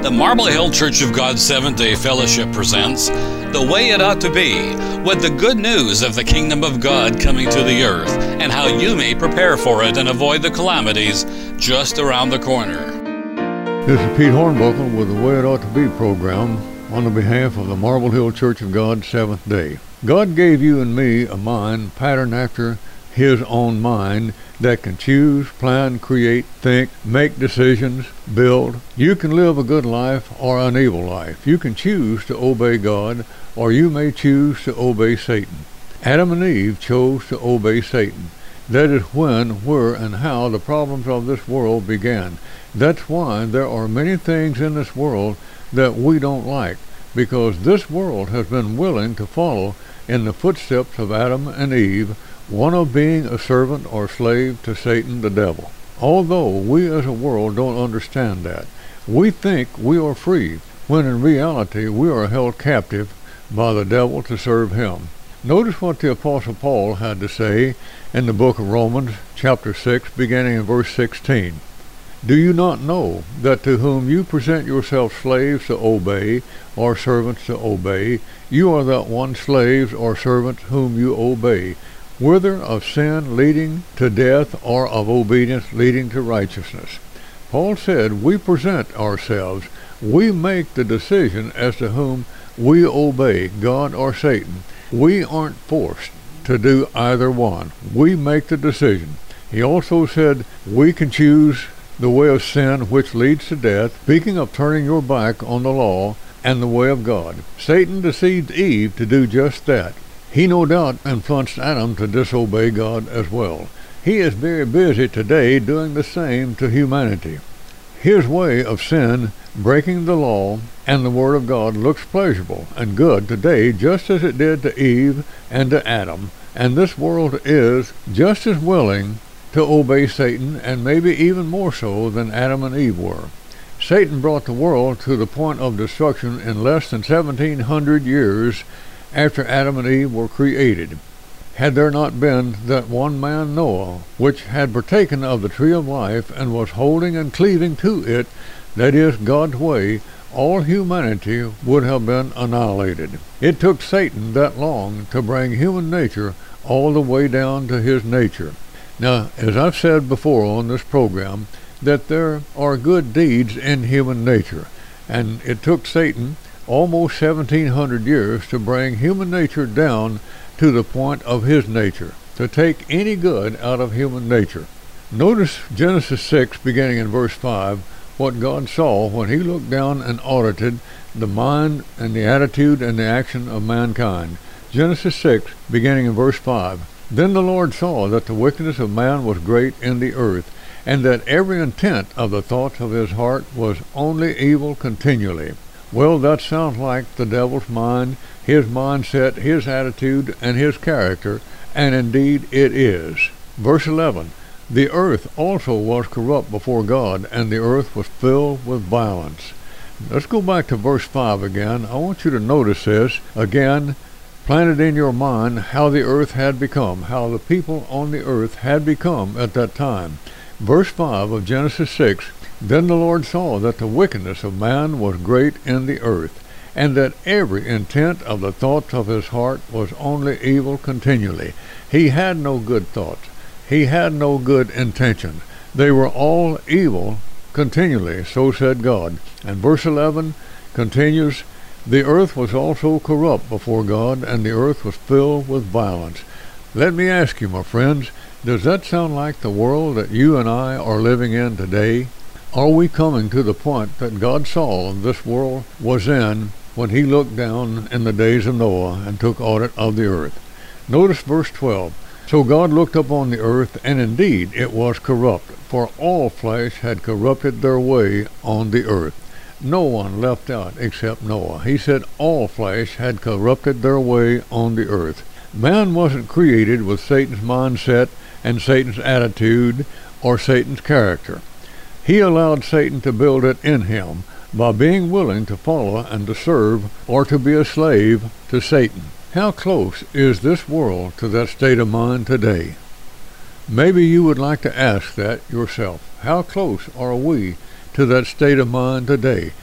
The Marble Hill Church of God Seventh-day Fellowship presents The Way It Ought to Be, with the good news of the kingdom of God coming to the earth and how you may prepare for it and avoid the calamities just around the corner. This is Pete Hornbuckle with the Way It Ought to Be program on the behalf of the Marble Hill Church of God Seventh Day. God gave you and me a mind patterned after His own mind that can choose, plan, create, think, make decisions, build. You can live a good life or an evil life. You can choose to obey God, or you may choose to obey Satan. Adam and Eve chose to obey Satan. That is when, where, and how the problems of this world began. That's why there are many things in this world that we don't like, because this world has been willing to follow in the footsteps of Adam and Eve, one of being a servant or slave to Satan the devil. Although we as a world don't understand that, we think we are free, when in reality we are held captive by the devil to serve him. Notice what the Apostle Paul had to say in the book of Romans, chapter 6, beginning in verse 16. Do you not know that to whom you present yourselves slaves to obey, or servants to obey, you are that one slaves or servants whom you obey, whether of sin leading to death or of obedience leading to righteousness? Paul said we present ourselves. We make the decision as to whom we obey, God or Satan. We aren't forced to do either one. We make the decision. He also said we can choose the way of sin which leads to death, speaking of turning your back on the law and the way of God. Satan deceived Eve to do just that. He no doubt influenced Adam to disobey God as well. He is very busy today doing the same to humanity. His way of sin, breaking the law and the Word of God, looks pleasurable and good today just as it did to Eve and to Adam. And this world is just as willing to obey Satan, and maybe even more so than Adam and Eve were. Satan brought the world to the point of destruction in less than 1,700 years after Adam and Eve were created. Had there not been that one man Noah, which had partaken of the tree of life and was holding and cleaving to it, that is, God's way, all humanity would have been annihilated. It took Satan that long to bring human nature all the way down to his nature. Now, as I've said before on this program, that there are good deeds in human nature, and it took Satan almost 1,700 years to bring human nature down to the point of his nature, to take any good out of human nature. Notice Genesis 6, beginning in verse 5, what God saw when he looked down and audited the mind and the attitude and the action of mankind. Genesis 6, beginning in verse 5. Then the Lord saw that the wickedness of man was great in the earth, and that every intent of the thoughts of his heart was only evil continually. Well, that sounds like the devil's mind, his mindset, his attitude, and his character, and indeed it is. Verse 11, the earth also was corrupt before God, and the earth was filled with violence. Let's go back to verse 5 again. I want you to notice this again. Planted in your mind how the earth had become, how the people on the earth had become at that time. Verse 5 of Genesis 6, Then the Lord saw that the wickedness of man was great in the earth, and that every intent of the thoughts of his heart was only evil continually. He had no good thoughts. He had no good intention. They were all evil continually, so said God. And verse 11 continues, the earth was also corrupt before God, and the earth was filled with violence. Let me ask you, my friends, does that sound like the world that you and I are living in today? Are we coming to the point that God saw this world was in when he looked down in the days of Noah and took audit of the earth? Notice verse 12. So God looked upon the earth, and indeed it was corrupt, for all flesh had corrupted their way on the earth. No one left out except Noah. He said all flesh had corrupted their way on the earth. Man wasn't created with Satan's mindset and Satan's attitude or Satan's character. He allowed Satan to build it in him by being willing to follow and to serve or to be a slave to Satan. How close is this world to that state of mind today? Maybe you would like to ask that yourself. How close are we to that state of mind today?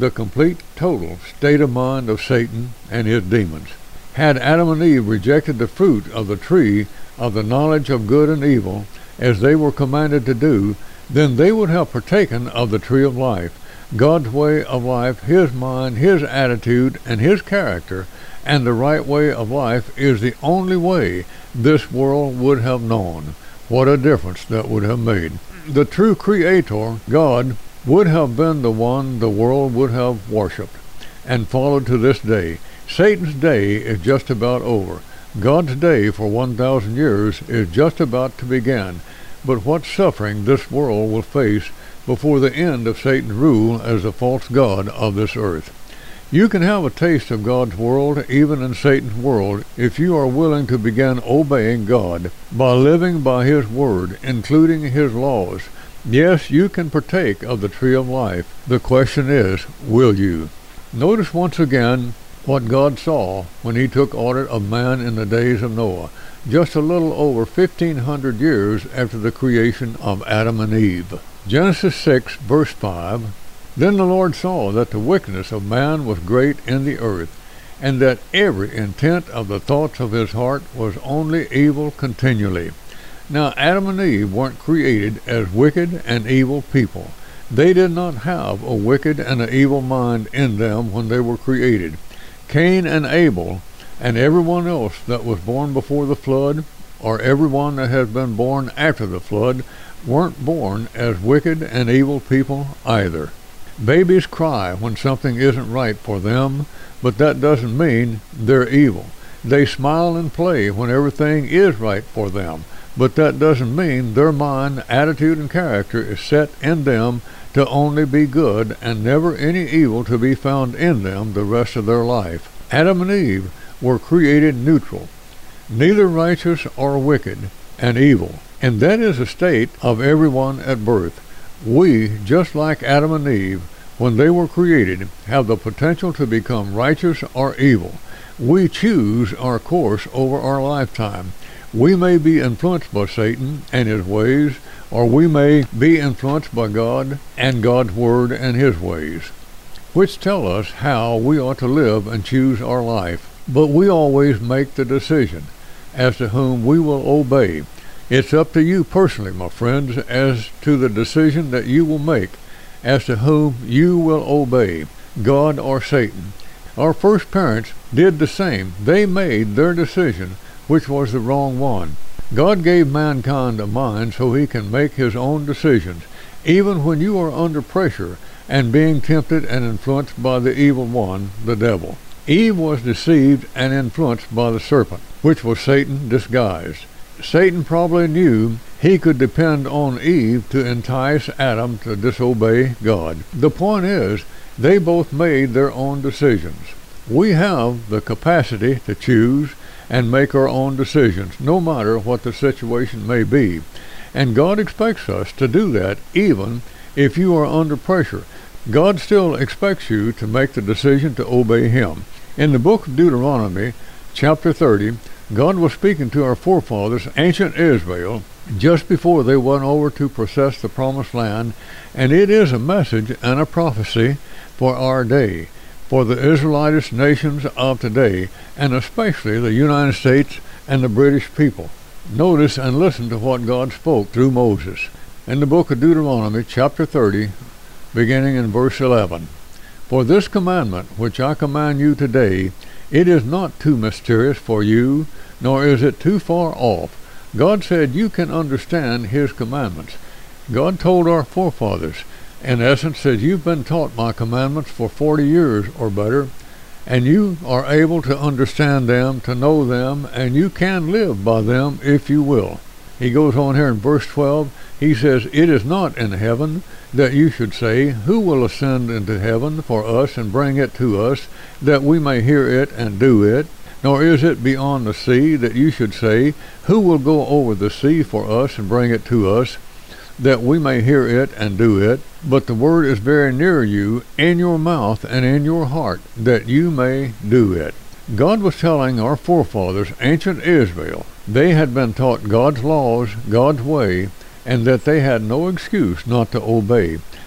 the complete, total state of mind of Satan and his demons. Had Adam and Eve rejected the fruit of the tree of the knowledge of good and evil, as they were commanded to do, then they would have partaken of the tree of life, God's way of life, his mind, his attitude, and his character, and the right way of life is the only way this world would have known. What a difference that would have made. The true Creator, God, would have been the one the world would have worshipped and followed to this day. Satan's day is just about over. God's day for 1,000 years is just about to begin. But what suffering this world will face before the end of Satan's rule as the false god of this earth. You can have a taste of God's world even in Satan's world if you are willing to begin obeying God by living by his word, including his laws. Yes, you can partake of the tree of life. The question is, will you? Notice once again what God saw when he took audit of man in the days of Noah, just a little over 1,500 years after the creation of Adam and Eve. Genesis 6, verse 5, Then the Lord saw that the wickedness of man was great in the earth, and that every intent of the thoughts of his heart was only evil continually. Now Adam and Eve weren't created as wicked and evil people. They did not have a wicked and an evil mind in them when they were created. Cain and Abel and everyone else that was born before the flood, or everyone that has been born after the flood, weren't born as wicked and evil people either. Babies cry when something isn't right for them, but that doesn't mean they're evil. They smile and play when everything is right for them, but that doesn't mean their mind, attitude, and character is set in them to only be good and never any evil to be found in them the rest of their life. Adam and Eve were created neutral, neither righteous or wicked and evil, and that is the state of everyone at birth. We, just like Adam and Eve, when they were created, have the potential to become righteous or evil. We choose our course over our lifetime. We may be influenced by Satan and his ways, or we may be influenced by God and God's word and his ways, which tell us how we ought to live and choose our life. But we always make the decision as to whom we will obey. It's up to you personally, my friends, as to the decision that you will make as to whom you will obey, God or Satan. Our first parents did the same. They made their decision, which was the wrong one. God gave mankind a mind so he can make his own decisions, even when you are under pressure and being tempted and influenced by the evil one, the devil. Eve was deceived and influenced by the serpent, which was Satan disguised. Satan probably knew he could depend on Eve to entice Adam to disobey God. The point is, they both made their own decisions. We have the capacity to choose and make our own decisions, no matter what the situation may be. And God expects us to do that even if you are under pressure. God still expects you to make the decision to obey him. In the book of Deuteronomy, chapter 30, God was speaking to our forefathers, ancient Israel, just before they went over to possess the promised land, and it is a message and a prophecy for our day, for the Israelitish nations of today, and especially the United States and the British people. Notice and listen to what God spoke through Moses. In the book of Deuteronomy, chapter 30, beginning in verse 11, For this commandment which I command you today, it is not too mysterious for you, nor is it too far off. God said you can understand his commandments. God told our forefathers, in essence, says you've been taught my commandments for 40 years or better, and you are able to understand them, to know them, and you can live by them if you will. He goes on here in verse 12, he says, It is not in heaven that you should say, Who will ascend into heaven for us and bring it to us, that we may hear it and do it? Nor is it beyond the sea that you should say, Who will go over the sea for us and bring it to us, that we may hear it and do it? But the word is very near you, in your mouth and in your heart, that you may do it. God was telling our forefathers, ancient Israel, they had been taught God's laws, God's way, and that they had no excuse not to obey.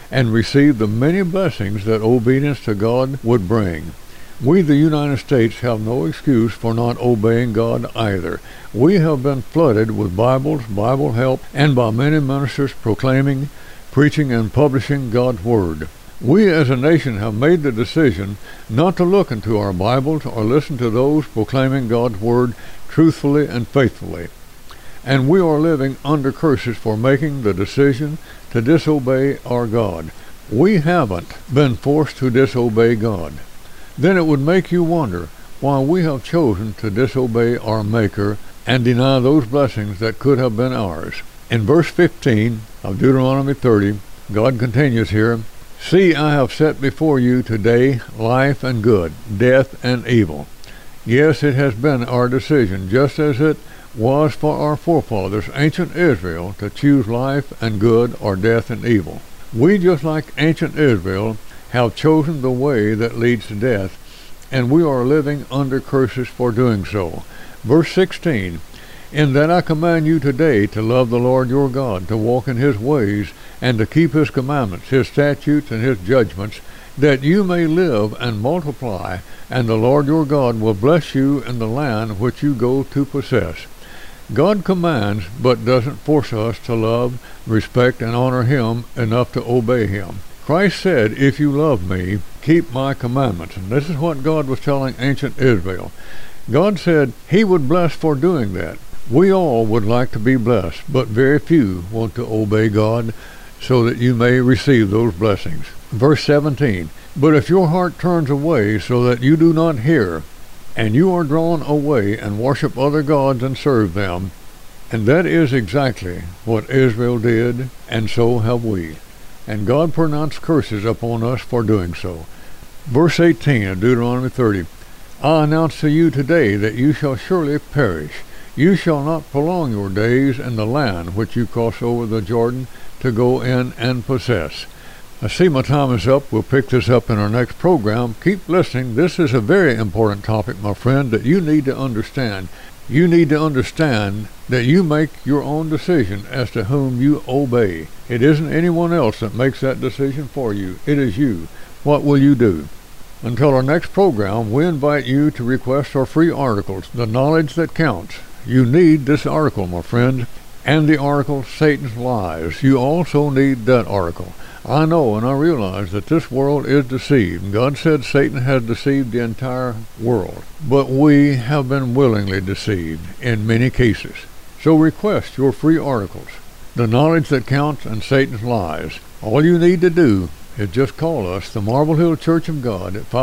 and receive the many blessings that obedience to God would bring. We, the United States, have no excuse for not obeying God either. We have been flooded with Bibles, Bible help, and by many ministers proclaiming, preaching, and publishing God's Word. We as a nation have made the decision not to look into our Bibles or listen to those proclaiming God's Word truthfully and faithfully. And we are living under curses for making the decision to disobey our God. We haven't been forced to disobey God. Then it would make you wonder why we have chosen to disobey our Maker and deny those blessings that could have been ours. In verse 15 of Deuteronomy 30, God continues here, "See, I have set before you today life and good, death and evil." Yes, it has been our decision, just as it was for our forefathers, ancient Israel, to choose life and good or death and evil. We, just like ancient Israel, have chosen the way that leads to death, and we are living under curses for doing so. Verse 16, "In that I command you today to love the Lord your God, to walk in his ways, and to keep his commandments, his statutes, and his judgments, that you may live and multiply, and the Lord your God will bless you in the land which you go to possess." God commands, but doesn't force us to love, respect, and honor him enough to obey him. Christ said, "If you love me, keep my commandments." And this is what God was telling ancient Israel. God said he would bless for doing that. We all would like to be blessed, but very few want to obey God so that you may receive those blessings. Verse 17, "But if your heart turns away so that you do not hear, and you are drawn away and worship other gods and serve them," and that is exactly what Israel did, and so have we. And God pronounced curses upon us for doing so. Verse 18 of Deuteronomy 30, "I announce to you today that you shall surely perish. You shall not prolong your days in the land which you cross over the Jordan to go in and possess." I see my time is up. We'll pick this up in our next program. Keep listening. This is a very important topic, my friend, that you need to understand. You need to understand that you make your own decision as to whom you obey. It isn't anyone else that makes that decision for you. It is you. What will you do? Until our next program, we invite you to request our free articles, The Knowledge That Counts. You need this article, my friend, and the article, Satan's Lies. You also need that article. I know and I realize that this world is deceived. God said Satan has deceived the entire world, but we have been willingly deceived in many cases. So request your free articles, The Knowledge That Counts and Satan's Lies. All you need to do is just call us, the Marble Hill Church of God, at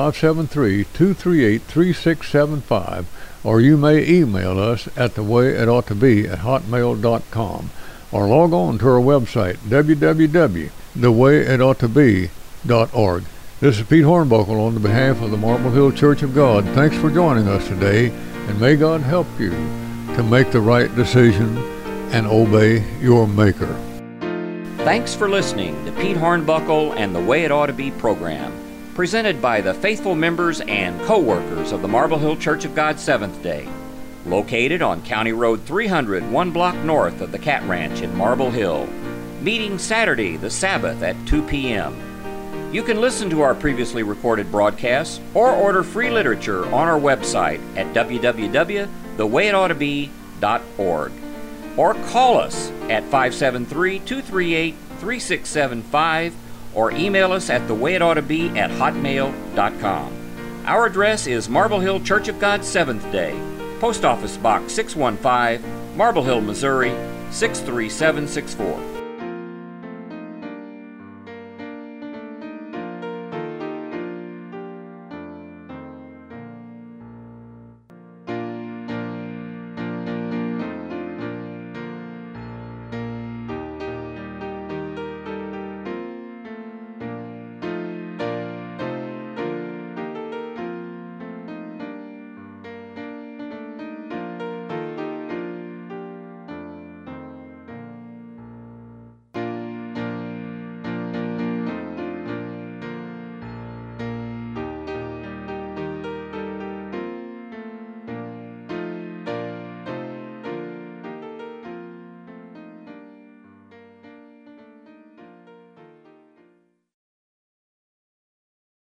573-238-3675, or you may email us at thewayitoughtobe@hotmail.com, or log on to our website, www.thewayitoughtobe.org. This is Pete Hornbuckle on the behalf of the Marble Hill Church of God. Thanks for joining us today, and may God help you to make the right decision and obey your Maker. Thanks for listening to Pete Hornbuckle and the Way It Ought to Be program, presented by the faithful members and co-workers of the Marble Hill Church of God Seventh Day, located on County Road 300, 1 block north of the Cat Ranch in Marble Hill, meeting Saturday the Sabbath at 2 p.m. You can listen to our previously recorded broadcasts or order free literature on our website at www.thewayitoughtobe.org, or call us at 573-238-3675, or email us at thewayitoughtobe@hotmail.com. Our address is Marble Hill Church of God Seventh Day, Post Office Box 615, Marble Hill, Missouri 63764.